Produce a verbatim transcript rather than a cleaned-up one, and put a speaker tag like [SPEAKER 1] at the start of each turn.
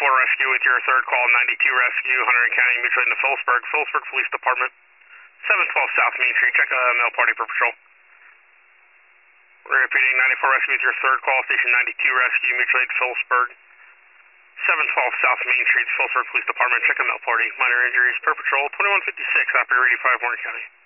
[SPEAKER 1] ninety-four Rescue with your third call, ninety-two Rescue, Hunter County, mutually into Phillipsburg, Phillipsburg Police Department, seven twelve South Main Street, check a mail party for patrol. We're repeating ninety-four Rescue with your third call, station ninety-two Rescue, mutually into Phillipsburg, seven twelve South Main Street, Phillipsburg Police Department, check a mail party, minor injuries per patrol, twenty-one fifty-six, operator eighty-five, Warren County.